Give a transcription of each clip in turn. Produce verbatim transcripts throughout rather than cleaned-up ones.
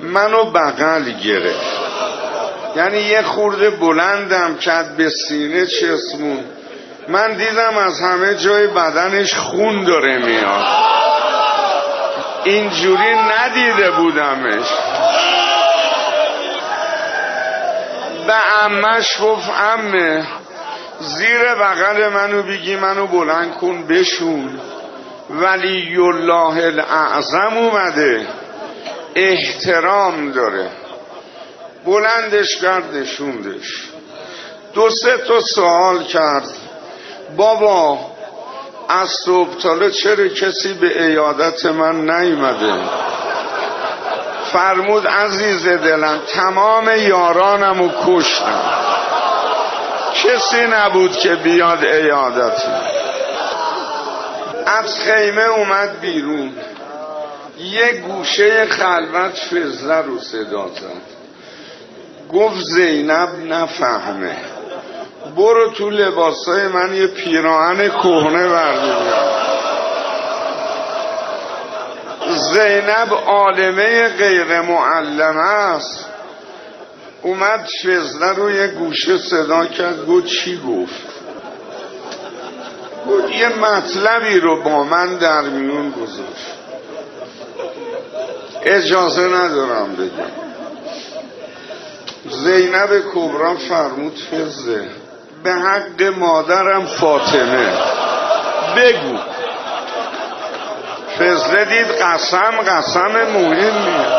منو بغل گرفت، یعنی یه خورده بلندم کرد به سینه چسمون. من دیدم از همه جای بدنش خون داره میاد، اینجوری ندیده بودمش. به عمش گفت عمه زیر بغل منو بگی منو بلند کن بشون، ولی الله الاعظم اومده احترام داره. بلندش کرد نشوندش. دو سه تا سوال کرد، بابا از صبح تالا چرا کسی به عیادت من نیومده؟ فرمود عزیز دلم تمام یارانمو کشتم، کسی نبود که بیاد عیادتی. از خیمه اومد بیرون، یه گوشه خلوت فضله رو صدا زد، گفت زینب نفهمه، برو تو لباسای من یه پیراهن کهنه بردار. زینب عالمه غیر معلمه است، اومد فضله رو یه گوشه صدا کرد، گفت چی گفت؟ گفت یه مطلبی رو با من در میون گذاشت، اجازه ندارم بگم. زینب کبرا فرمود فضله به حق مادرم فاطمه بگو. فضله دید قسم قسم مهمیه،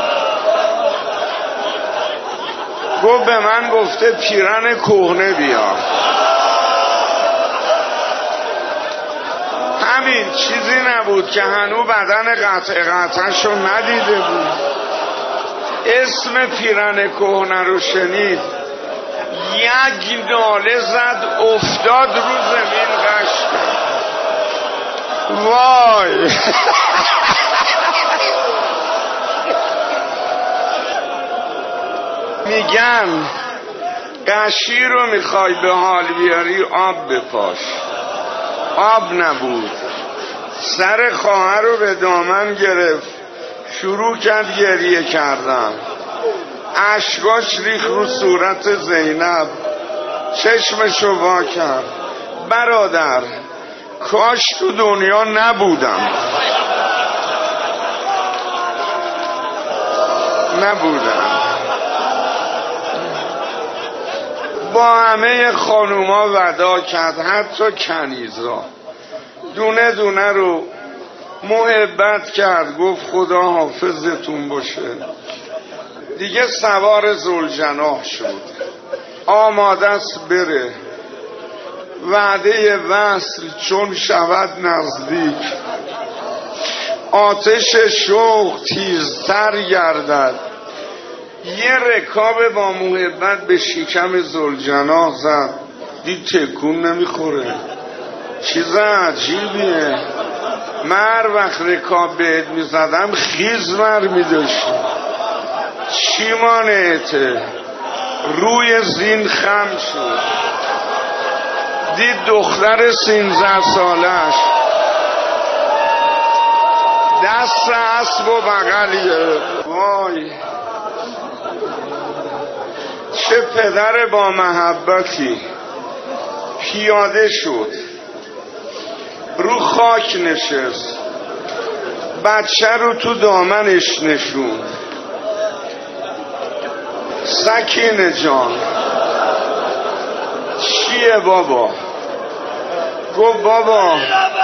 گفت به من گفته پیرن کهنه بیار. همین چیزی نبود که هنو بدن قطع قطعش رو ندیده بود، اسم پیرن کهنه رو شنید، یک ناله زد افتاد رو زمین غش کرد. وای میگن قشی رو میخوای به حال بیاری آب بپاش، آب نبود. سر خواهر رو به دامن گرفت، شروع کرد گریه کردن، اشکاش ریخ رو صورت زینب، چشمشو وا کرد. برادر کاش تو دنیا نبودم، نبودم. با همه خانوما ودا کرد، حتی کنیزا دونه دونه رو محبت کرد، گفت خدا حافظتون باشه. دیگه سوار ذوالجناح شد، آماده است بره. وعده وصل چون شود نزدیک، آتش شوق تیزتر گردد. یه رکاب با محبت به شکم ذوالجناح زد، دید تکون نمیخوره. چیز عجیبیه، من وقت رکاب بهت میزدم خیز مر میداشتی، چی مانعته؟ روی زین خم شد، دید دختر سینزده سالش دست اسب و بغلیه. وای چه پدر با محبتی. پیاده شد، رو خاک نشست، بچه رو تو دامنش نشون. سکینه جان چیه بابا؟ گفت بابا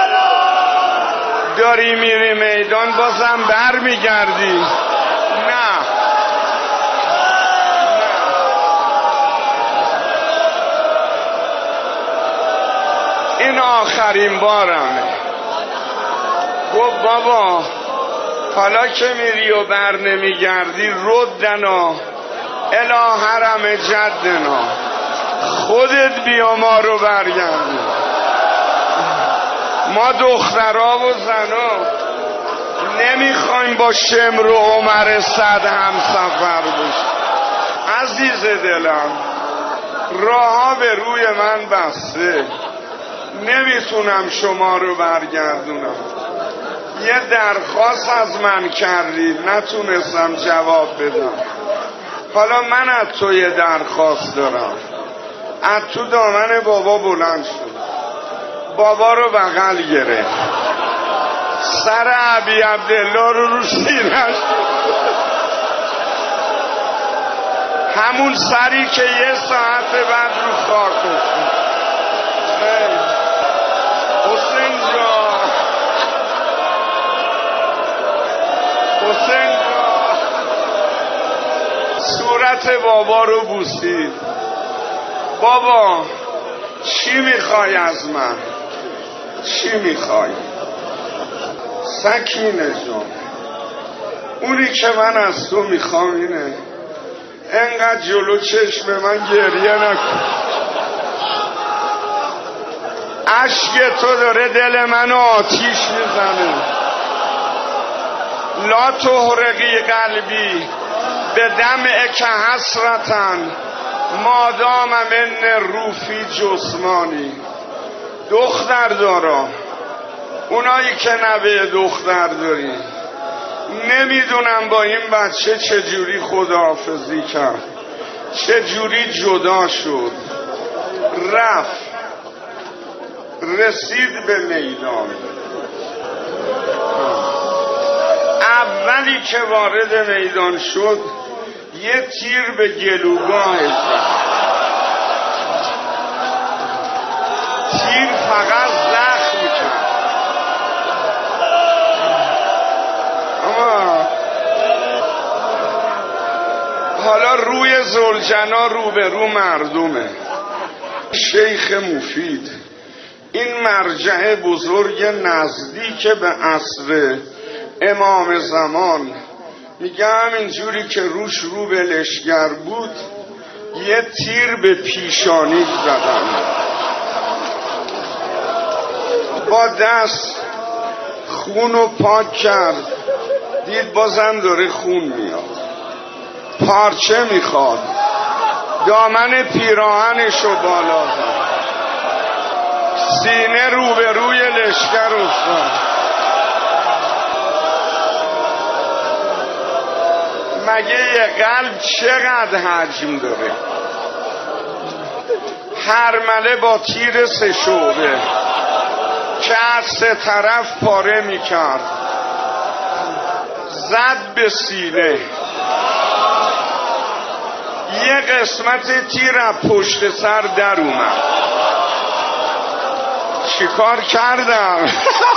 داری میری میدان بازم بر میگردی؟ نه این آخرین بارمه. گفت بابا حالا که میری و بر نمیگردی ردنا الی حرم جدنا، خودت بیا ما رو برگردی. ما دخترها و زنا نمیخوایم با شمر و عمر صد هم سفر بشیم. عزیز دلم راهها به روی من بسته، نمیتونم شما رو برگردونم. یه درخواست از من کردید نتونستم جواب بدم. حالا من از تو یه درخواست دارم. از تو دامن بابا بلند شد، بابا رو بغل گرفت، سر ابی عبدالله رو رو سینه‌اش، همون سری که یه ساعت بعد رو خاک افتاد. حسین جان، حسین جان، صورت بابا رو بوسید. بابا چی میخوای از من؟ چی میخوای؟ سکینه جان، اونی که من از تو میخوام اینه انقدر جلو چشم من گریه نکن. عشق تو داره دل منو آتیش میزنه. لا تحرقی قلبی به دمعک حسرتن مادام من روفی جسمانی. دختر دارا، اونایی که نوه دختر داری، نمیدونم با این بچه چجوری خداحافظی کرد، چجوری جدا شد، رفت، رسید به میدان. اولی که وارد میدان شد یه تیر به گلوگاهش زد. تیر فقط زخم کرد. اما حالا روی زلجنا رو به رو مردمه. شیخ مفید، این مرجع بزرگ نزدیک به عصر امام زمان، میگه همینجوری که روش رو به لشگر بود یه تیر به پیشانی زدن. با دست خونو پاک کرد، دید بازم داره خون میاد، پارچه میخواد، دامن پیراهنشو بالا زد، سینه رو به روی لشگر افتاد. مگه یه قلب چقدر حجم داره؟ هرمله با تیر سه شعبه که از سه طرف پاره میکرد زد به سینه. یه قسمت تیر از پشت سر در اومد. چیکار کردم؟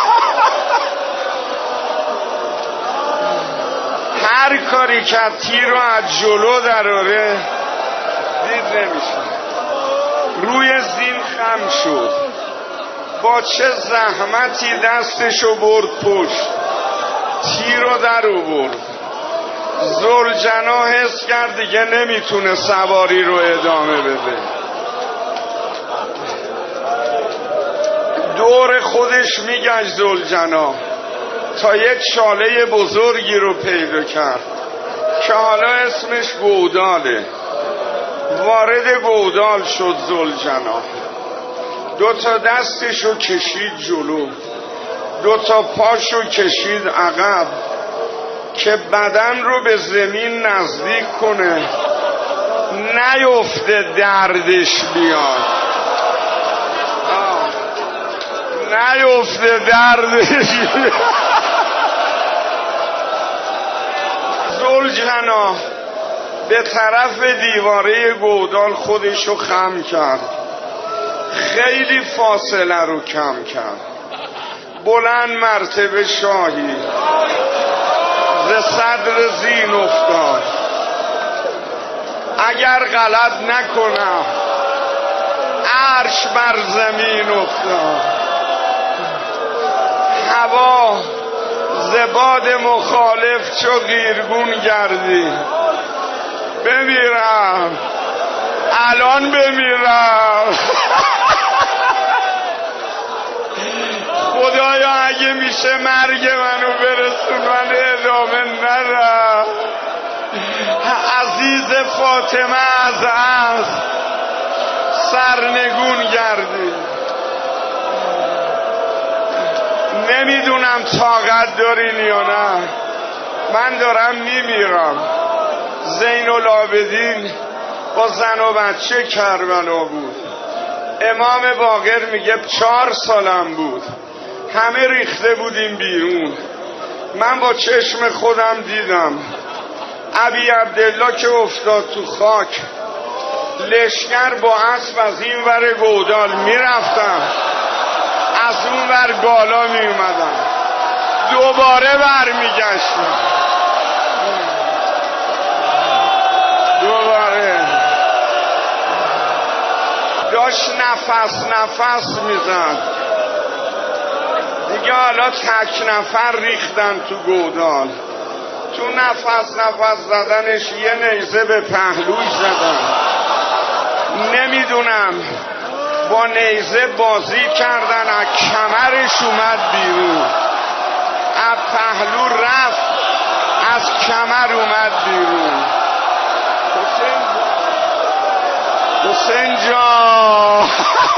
هر کاری که تیر رو از جلو دراره دید نمیشه. روی زین خم شد، با چه زحمتی دستشو برد پشت، تیر رو در آورد. زلجنا حس کرد دیگه نمیتونه سواری رو ادامه بده. دور خودش میگشت زلجنا تا یک چاله بزرگی رو پیدا کرد که حالا اسمش گوداله. وارد گودال شد زلجنا، دو تا دستشو کشید جلو، دو تا پاشو کشید عقب که بدن رو به زمین نزدیک کنه نیفته دردش بیاد، نیفته دردش بیاد. زلجنا به طرف دیواره گودال خودشو خم کرد، خیلی فاصله رو کم کرد. بلند مرتبه شاهی ز صدر زین افتاد. اگر غلط نکنم عرش بر زمین افتاد. هوا زباد مخالف چو قیرگون گردی. بمیرم الان، بمیرم. خدایا اگه میشه مرگ منو برسون، من ادامه نرم. عزیز فاطمه از عصر سرنگون گردی. نمیدونم طاقت دارین یا نه. من دارم میمیرم. زین العابدین با زن و بچه کربلا بود. امام باقر میگه چهار سالم بود، همه ریخته بودیم بیرون. من با چشم خودم دیدم ابی عبدالله که افتاد تو خاک، لشکر با اسب از این ور گودال میرفتم، از اون ور بالا میومدم، دوباره برمیگشتم، دوباره داشت نفس نفس میزد. دیگه حالا تک نفر ریختن تو گودال. تو نفس نفس زدنش یه نیزه به پهلوش زدن. نمیدونم با نیزه بازی کردن، از کمرش اومد بیرون، از پهلو رفت، از کمر اومد بیرون. حسین جان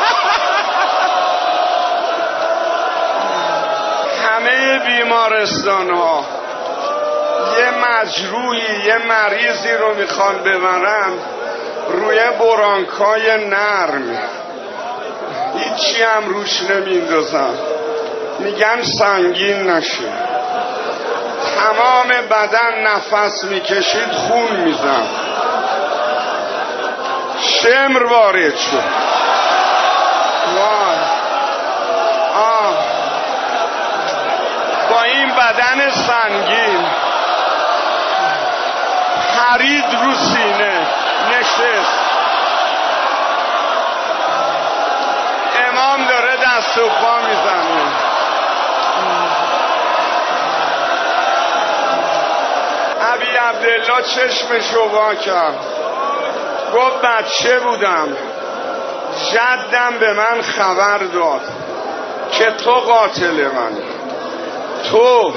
همه بیمارستان ها یه مجروحی یه مریضی رو میخوان ببرن روی برانکای نرم، هیچی هم روش نمیندازن، میگن سنگین نشه. تمام بدن نفس میکشید خون میزن، شمر وارد شد. وای آه با این بدن سنگین پرید رو سینه نشست. امام داره دست و پا میزنه. ابی عبدالله چشمشو وا کرد، گفت بچه بودم جدم به من خبر داد که تو قاتل منی. تو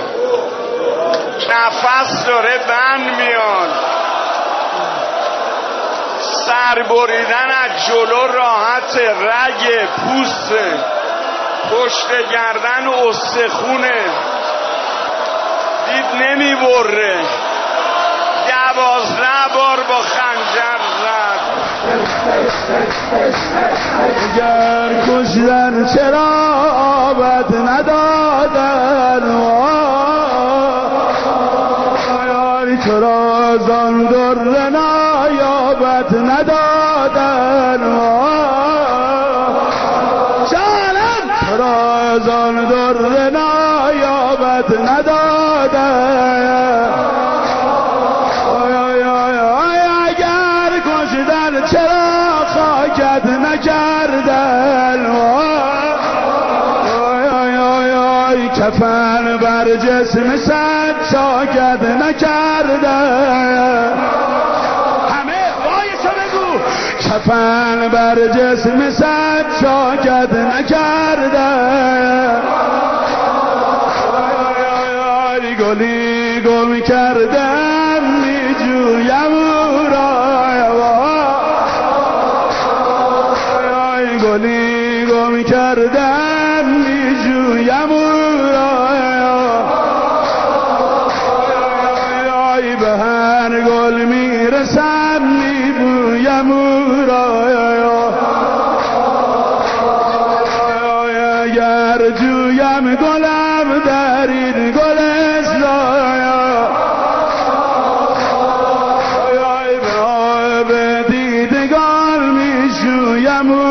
نفس داره بند میاد، سر بریدن از جلو راحت، رگ پوست، پشت گردن استخونه، دید نمی بره، دوازده بار با خنجر زد. اگر کشتن چرا آبت ندادن، آیاری چرا زان در نایابت ندادن، جانم چرا زان در نایابت ندادن. چرا خاکت نکردن، آی آی آی آی کفن بر جسم صد ساکت نکردن. همه وایسا بگو کفن بر جسم صد ساکت نکردن. آی آی آی گلی گم کردن میجویم گلی گم کردن میجویم ای به هر گل میرسم میبویم اگر جویم گلم در این گلستان، به آب دیدگان میشویم.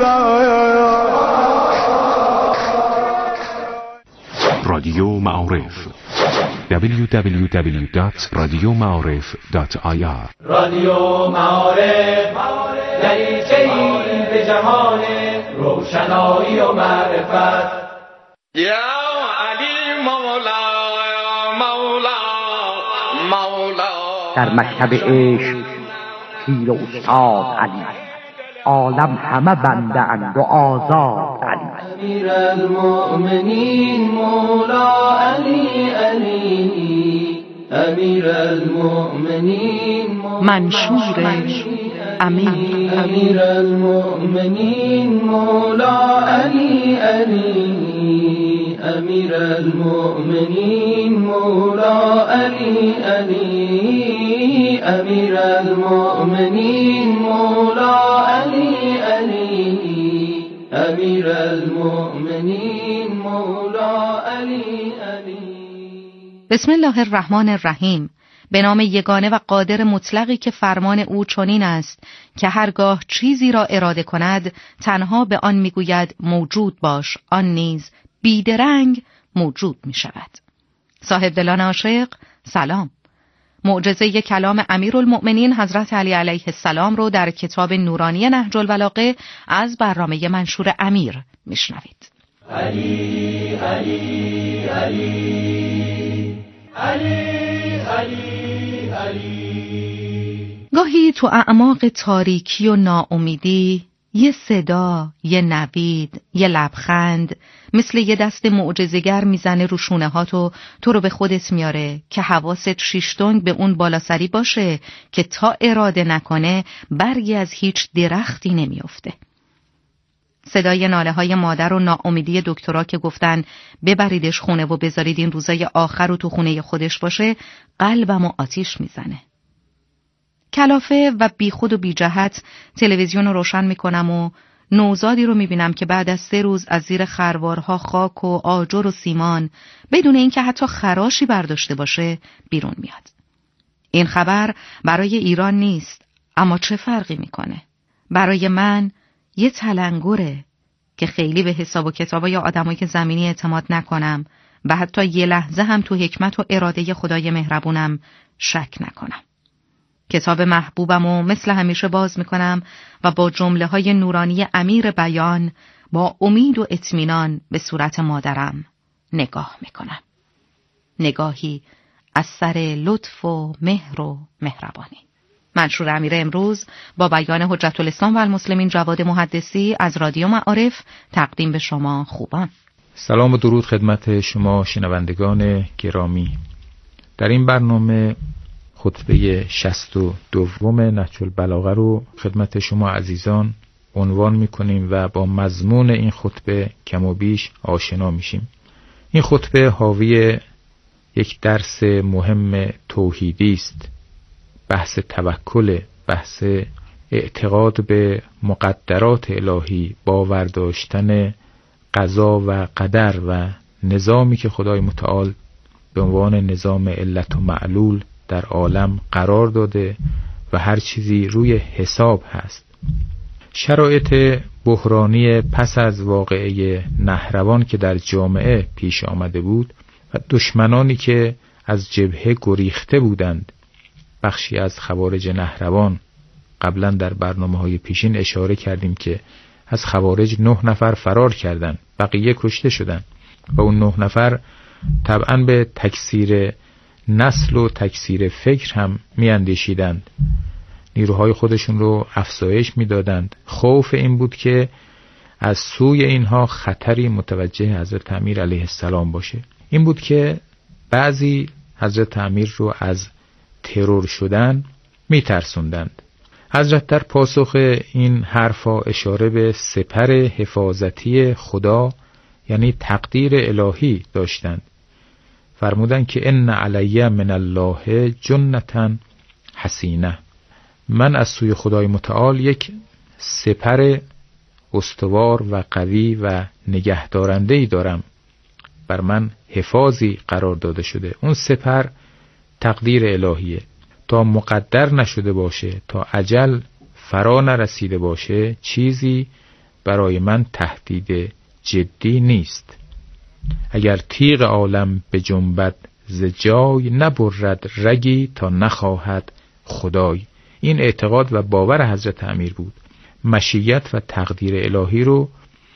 رادیو معارف دبلیو دبلیو دبلیو دات رادیو معارف دات آی آر. رادیو معارف دریچه‌ای به جهان روشنایی و معرفت. یا علی مولا مولا مولا. در مکتب عشق پیر و استاد علی، عالم همه بنده اند و آزاد علی. امیر المؤمنین مولا علی علی، امیر المؤمنین منشور امین. امیر المؤمنین مولا علی علی، امیر المؤمنین مولا علی علی، امیر المؤمنین مولا علی علی، امیر المؤمنین مولا علی علی. بسم الله الرحمن الرحیم. به نام یگانه و قادر مطلقی که فرمان او چنین است که هرگاه چیزی را اراده کند تنها به آن میگوید موجود باش، آن نیز بیدرنگ موجود می شود. صاحب دلان عاشق سلام. معجزه کلام امیرالمؤمنین حضرت علی علیه السلام رو در کتاب نورانی نهج البلاغه از برنامه منشور امیر میشنوید. علی علی علی علی علی علی. گاهی تو اعماق تاریکی و ناامیدی یه صدا، یه نوید، یه لبخند مثل یه دست معجزه‌گر میزنه رو شونه ها تو تو رو به خودت میاره که حواست شیشتونگ به اون بالاسری باشه که تا اراده نکنه برگی از هیچ درختی نمیافته. صدای ناله های مادر و ناامیدی دکترها که گفتن ببریدش خونه و بذارید این روزای آخر رو تو خونه خودش باشه قلبمو آتیش میزنه. کلافه و بیخود و بی جهت تلویزیون رو روشن میکنم و نوزادی رو میبینم که بعد از سه روز از زیر خروارها خاک و آجر و سیمان بدون اینکه حتی خراشی برداشته باشه بیرون میاد. این خبر برای ایران نیست، اما چه فرقی میکنه؟ برای من یه تلنگره که خیلی به حساب و کتابای یا آدمای زمینی اعتماد نکنم و حتی یه لحظه هم تو حکمت و اراده خدای مهربونم شک نکنم. کتاب محبوبمو مثل همیشه باز میکنم و با جمله های نورانی امیر بیان با امید و اطمینان به صورت مادرم نگاه میکنم. نگاهی از سر لطف و مهر و مهربانی. منشور امیر امروز با بیان حجت الاسلام و المسلمین جواد محدثی از رادیو معارف تقدیم به شما خوبان. سلام و درود خدمت شما شنوندگان گرامی. در این برنامه خطبه شصت و دوم نهج البلاغه رو خدمت شما عزیزان عنوان می‌کنیم و با مضمون این خطبه کم و بیش آشنا میشیم. این خطبه حاوی یک درس مهم توحیدی است. بحث توکل، بحث اعتقاد به مقدرات الهی، باور داشتن قضا و قدر و نظامی که خدای متعال به عنوان نظام علت و معلول در عالم قرار داده و هر چیزی روی حساب هست. شرایط بحرانی پس از واقعه نهروان که در جامعه پیش آمده بود و دشمنانی که از جبهه گریخته بودند، بخشی از خوارج نهروان، قبلا در برنامه‌های پیشین اشاره کردیم که از خوارج نه نفر فرار کردند، بقیه کشته شدند و اون نه نفر طبعا به تکثیر نسل و تکثیر فکر هم می اندیشیدند. نیروهای خودشون رو افزایش می دادند. خوف این بود که از سوی اینها خطری متوجه حضرت امیر علیه السلام باشه. این بود که بعضی حضرت امیر رو از ترور شدن می ترسوندند. حضرت در پاسخ این حرفا اشاره به سپر حفاظتی خدا یعنی تقدیر الهی داشتند. فرمودند که ان علی من الله جنتا حسینه، من از سوی خدای متعال یک سپر استوار و قوی و نگهدارنده‌ای دارم، بر من حفاظی قرار داده شده. اون سپر تقدیر الهیه. تا مقدر نشده باشه، تا اجل فرا نرسیده باشه، چیزی برای من تهدید جدی نیست. اگر تیغ عالم به جنبد ز جای، نبرد رگی تا نخواهد خدای. این اعتقاد و باور حضرت امیر بود. مشیت و تقدیر الهی رو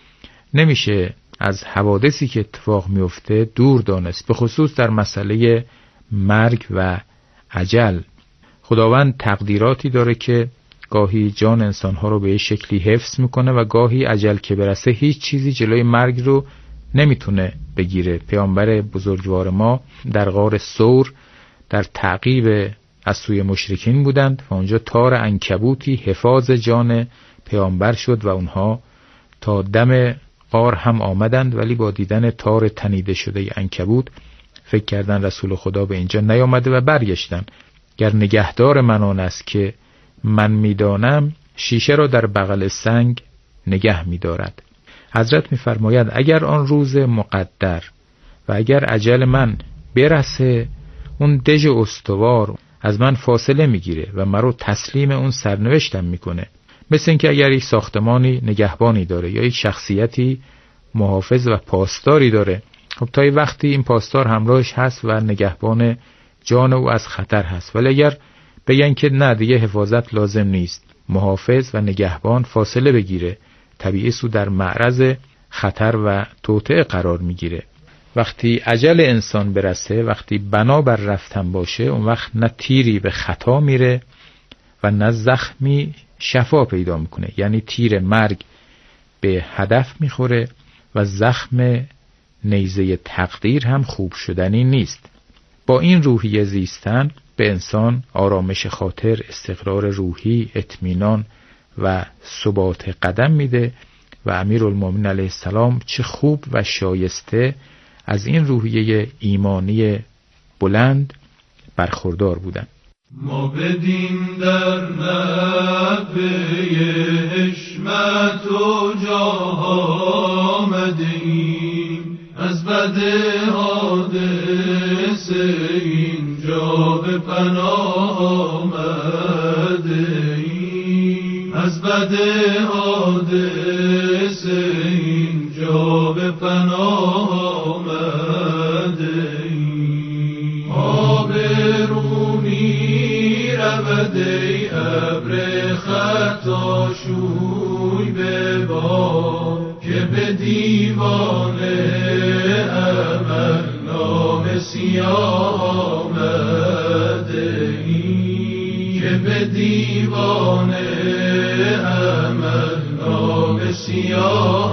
نمیشه از حوادثی که اتفاق میفته دور دانست، به خصوص در مسئله مرگ و اجل. خداوند تقدیراتی داره که گاهی جان انسانها رو به شکلی حفظ میکنه و گاهی اجل که برسه هیچ چیزی جلوی مرگ رو نمیتونه بگیره. پیامبر بزرگوار ما در غار ثور در تعقیب از سوی مشرکین بودند و اونجا تار عنکبوتی حفاظ جان پیامبر شد و اونها تا دم غار هم آمدند، ولی با دیدن تار تنیده شده عنکبوت فکر کردن رسول خدا به اینجا نیامده و برگشتند. گر نگهدار من آن است که من میدانم، شیشه را در بغل سنگ نگه می‌دارد. حضرت می‌فرماید اگر آن روز مقدر و اگر اجل من برسه، اون دژ استوار از من فاصله میگیره و مرا تسلیم اون سرنوشتم میکنه. مثل اینکه اگر یک ساختمانی نگهبانی داره یا یک شخصیتی محافظ و پاسداری داره، خب تا وقتی این پاسدار همراهش هست و نگهبان جان او از خطر هست. ولی اگر بگن که نه دیگه حفاظت لازم نیست، محافظ و نگهبان فاصله بگیره، طبیعی سو در معرض خطر و توطئه قرار میگیره. وقتی اجل انسان برسه، وقتی بنا بر رفتن باشه، اون وقت نه تیری به خطا میره و نه زخمی شفا پیدا میکنه. یعنی تیر مرگ به هدف میخوره و زخم نیزه تقدیر هم خوب شدنی نیست. با این روحیه زیستن به انسان آرامش خاطر، استقرار روحی، اطمینان و ثبات قدم میده و امیرالمومنین علیه السلام چه خوب و شایسته از این روحیه ایمانی بلند برخوردار بودند. ما بدین در نبه حشمت و جاه آمدیم، از بد حادث اینجا به پناه آمدیم، از بد حادث اینجا به پناه آمدیم. آب رو می رود ای ابر خطا شوی به باد، که به دیوان عمل نام سیاه آمده ای، که به دیوان عمل نام سیاه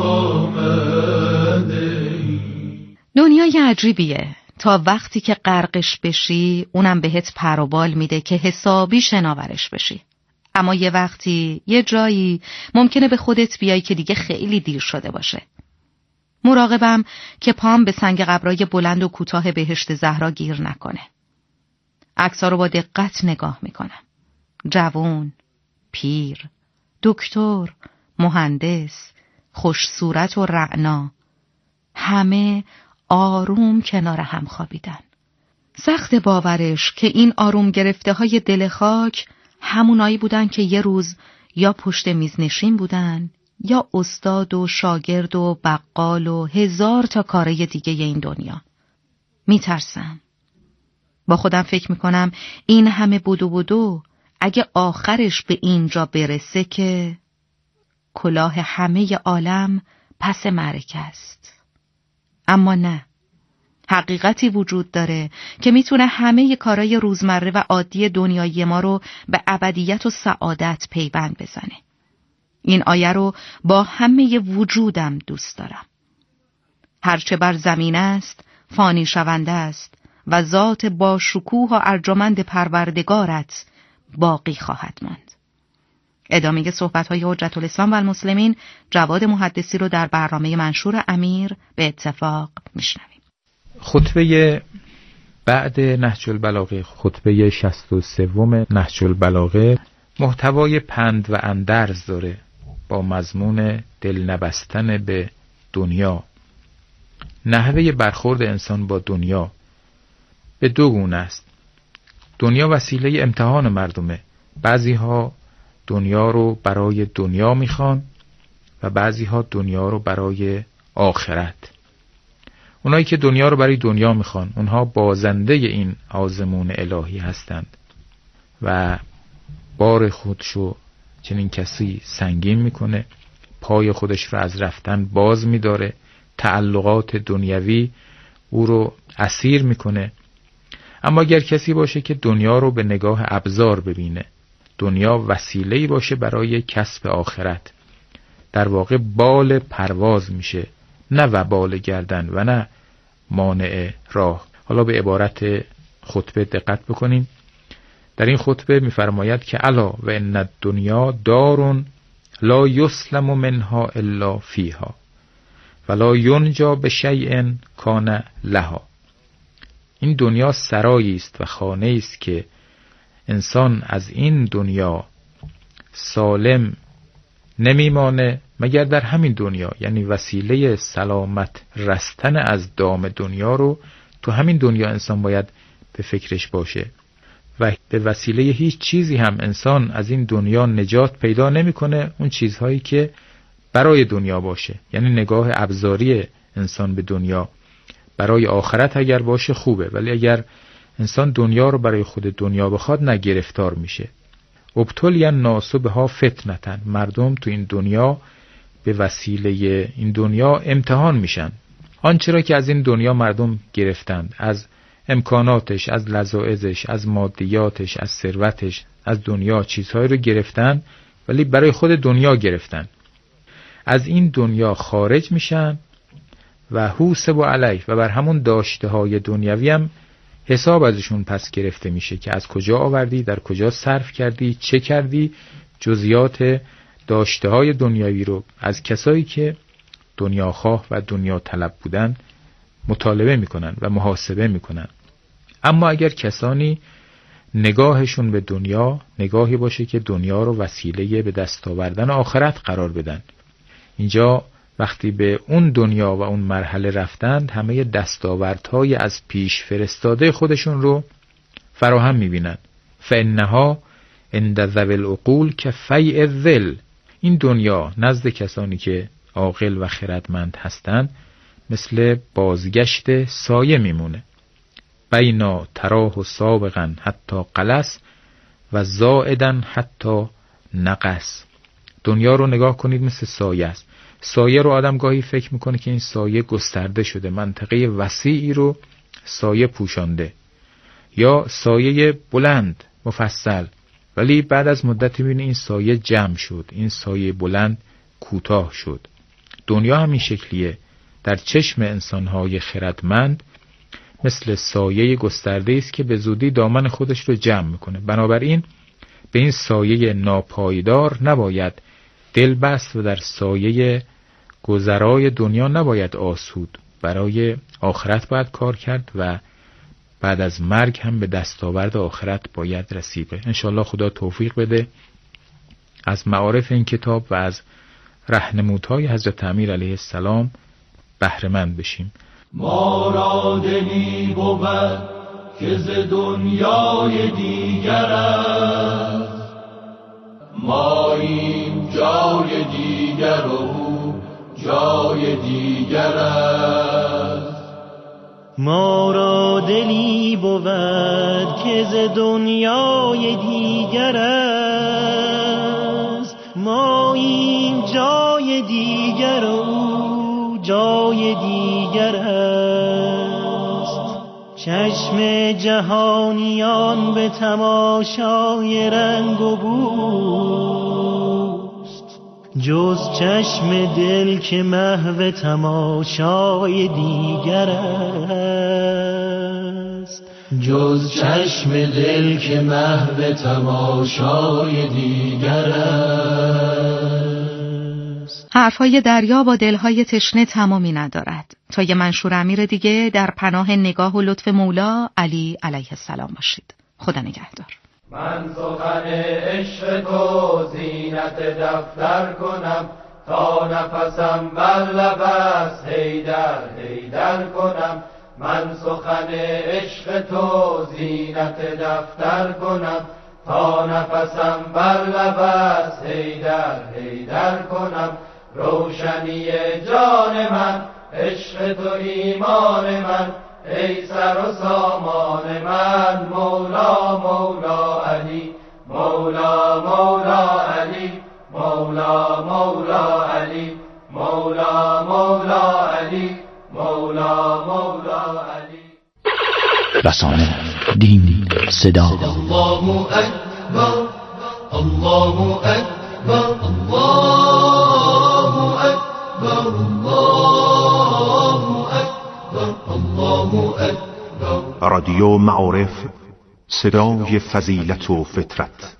آمده ای. دنیای عجیبیه. تا وقتی که غرقش بشی اونم بهت پر و بال میده که حسابی شناورش بشی. اما یه وقتی یه جایی ممکنه به خودت بیای که دیگه خیلی دیر شده باشه. مراقبم که پام به سنگ قبرای بلند و کوتاه بهشت زهرا گیر نکنه. عکس‌ها رو با دقت نگاه میکنم. جوون، پیر، دکتر، مهندس، خوش صورت و رعنا، همه آروم کنار هم خوابیدن. سخت باورش که این آروم گرفته های دل خاک همونایی بودن که یه روز یا پشت میز نشین بودن یا استاد و شاگرد و بقال و هزار تا کاره دیگه این دنیا. میترسم. با خودم فکر میکنم این همه بدو بدو اگه آخرش به اینجا برسه که کلاه همه عالم پس معرکه است. اما نه، حقیقتی وجود داره که میتونه همه کارهای روزمره و عادی دنیای ما رو به ابدیت و سعادت پیوند بزنه. این آیه رو با همه وجودم دوست دارم. هرچه بر زمین است فانی شونده است و ذات با شکوه و ارجمند پروردگارت باقی خواهد ماند. ادامه صحبت‌های حجت الاسلام و المسلمین جواد محدثی رو در برنامه منشور امیر به اتفاق میشنویم. خطبه بعد نهج البلاغه، خطبه شصت و سوم نهج البلاغه، محتوای پند و اندرز داره با مضمون دل نبستن به دنیا. نحوه برخورد انسان با دنیا به دو گونه است. دنیا وسیله امتحان مردمه. بعضی ها دنیا رو برای دنیا میخوان و بعضی ها دنیا رو برای آخرت. اونایی که دنیا رو برای دنیا میخوان، اونها بازنده این آزمون الهی هستند و بار خودشو چنین کسی سنگین میکنه، پای خودش رو از رفتن باز میداره، تعلقات دنیوی او رو اسیر میکنه. اما اگر کسی باشه که دنیا رو به نگاه ابزار ببینه، دنیا وسیله‌ای باشه برای کسب آخرت، در واقع بال پرواز میشه، نه وبال گردن و نه مانع راه. حالا به عبارت خطبه دقت بکنین. در این خطبه میفرماید که الا و ان الدنیا دار لا یسلم منها الا فیها. ولا ینجا به شیء کان لها. این دنیا سرایی است و خانه است که انسان از این دنیا سالم نمیمانه مگر در همین دنیا، یعنی وسیله سلامت رستن از دام دنیا رو تو همین دنیا انسان باید به فکرش باشه و به وسیله هیچ چیزی هم انسان از این دنیا نجات پیدا نمیکنه، اون چیزهایی که برای دنیا باشه، یعنی نگاه ابزاری انسان به دنیا. برای آخرت اگر باشه خوبه، ولی اگر انسان دنیا رو برای خود دنیا بخواد نه گرفتار میشه. ابتلی الناس بها فتنتن، مردم تو این دنیا به وسیله این دنیا امتحان میشن. آنچه را که از این دنیا مردم گرفتند، از امکاناتش، از لذاذش، از مادیاتش، از ثروتش، از دنیا چیزهایی رو گرفتن ولی برای خود دنیا گرفتن. از این دنیا خارج میشن و حسب علیه و بر همون داشته های دنیوی هم حساب ازشون پس گرفته میشه که از کجا آوردی، در کجا صرف کردی، چه کردی. جزئیات داشته های دنیوی رو از کسایی که دنیا خواه و دنیا طلب بودن مطالبه میکنن و محاسبه میکنن. اما اگر کسانی نگاهشون به دنیا نگاهی باشه که دنیا رو وسیله به دست آوردن آخرت قرار بدن، اینجا وقتی به اون دنیا و اون مرحله رفتند همه دستاوردهای از پیش فرستاده خودشون رو فراهم میبینن. فانها عند ذوی العقول کفیء الظل. این دنیا نزد کسانی که عاقل و خردمند هستند مثل بازگشت سایه میمونه. بینا تراه سابقا حتی قلس و زائدا حتی نقص. دنیا رو نگاه کنید مثل سایه است. سایه رو آدم گاهی فکر میکنه که این سایه گسترده شده، منطقه وسیعی رو سایه پوشانده، یا سایه بلند مفصل، ولی بعد از مدتی میبینه این سایه جمع شد، این سایه بلند کوتاه شد. دنیا همین شکلیه. در چشم انسانهای خردمند مثل سایه گسترده است که به زودی دامن خودش رو جمع میکنه. بنابراین به این سایه ناپایدار نباید دل بست و در سایه گذرای دنیا نباید آسود. برای آخرت باید کار کرد و بعد از مرگ هم به دستاورد آخرت باید رسید. انشاءالله خدا توفیق بده از معارف این کتاب و از راهنمودهای حضرت امیر علیه السلام بهره مند بشیم. ما را دلی بود که ز دنیای دیگر است، ماییم جای دیگر و او جای دیگر است. ما را دلی بود که ز دنیای دیگر است، ماییم جای دیگر و او جای دیگر است. چشم جهانیان به تماشای رنگ و بوست، جز چشم دل که محو تماشای دیگر است. جز چشم دل که محو تماشای دیگر است. حرفهای دریا با دلهای تشنه تمامی ندارد. تا یه منشور امیر دیگه در پناه نگاه و لطف مولا علی علیه السلام باشید. خدا نگهدار. من سخن عشق تو زینت دفتر کنم، تا نفسم بر لب است حیدر حیدر کنم. من سخن عشق تو زینت دفتر کنم، تا نفسم بر لب است حیدر حیدر کنم. روشنی جان من عشق تو ایمان من، ای سر و سامان من. مولا مولا علی، مولا مولا علی، مولا مولا علی، مولا مولا علی، مولا مولا علی. رسانه، دین، صدا. الله اکبر، الله اکبر، الله اکبر، الله اکبر، الله اکبر. رادیو معارف، صدای فضیلت و فطرت.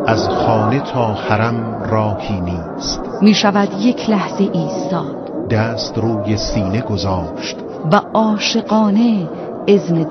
از خانه تا حرم راهی نیست. می شود یک لحظه ایستاد، دست روی سینه گذاشت و عاشقانه اذن